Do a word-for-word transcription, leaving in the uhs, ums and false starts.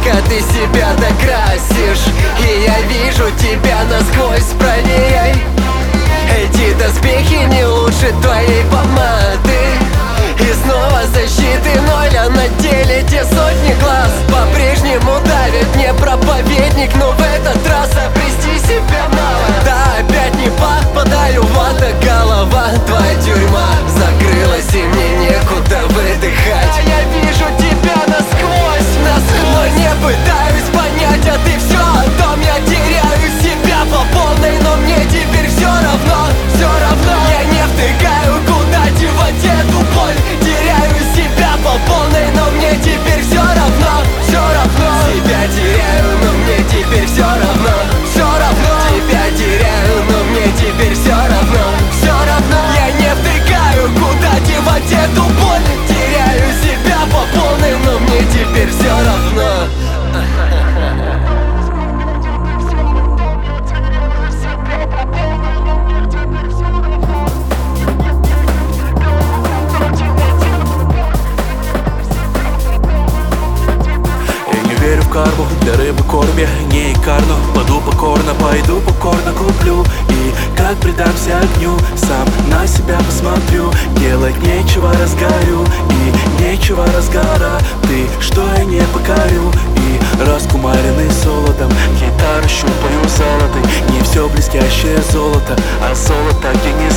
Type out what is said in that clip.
пока ты себя докрасишь. И я вижу тебя насквозь, проверяй. Эти доспехи не лучше твоей помады. И снова защиты ноль, а на теле те сотни глаз. По-прежнему давит не проповедник, но в этот раз обрести себя мало. Да, опять не попадаю в ада, голова. Твоя тюрьма закрылась, и мне некуда выдыхать. А я вижу тебя насквозь, насквозь. Не пытаюсь понять, а ты все о том. Я теряю себя по полной, но мне теперь все равно, все равно. Я не втыкаю, куда девать эту боль. Теряю себя по полной, но мне теперь все равно, все равно. Себя теряю, но мне теперь все равно, все равно. Тебя теряю, но мне теперь все равно, все равно. Я не втыкаю, куда девать эту боль. Теряю себя по полной, но мне теперь все равно. Верю в карму, для рыбы корм я не икарну. Паду покорно, пойду покорно куплю. И как предамся огню, сам на себя посмотрю. Делать нечего, разгорю, и нечего разгора. Ты, что я не покорю, и раскумаренный солодом. Гитару щупаю золотой, не все блестящее золото, а золото, где не